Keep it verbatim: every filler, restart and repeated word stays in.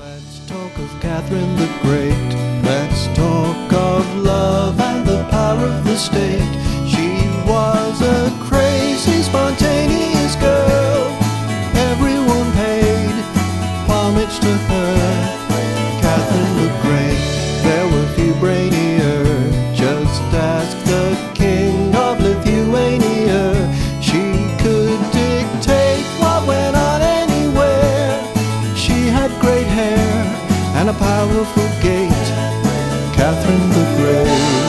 Let's talk of Catherine the Great. Let's talk of love and the power of the state. She was a crazy, spontaneous girl. Everyone paid homage to her. Catherine the Great. There were few brainier. Just ask the king of Lithuania. She could dictate what went on anywhere. She had great hair and a powerful gait. Catherine the Great.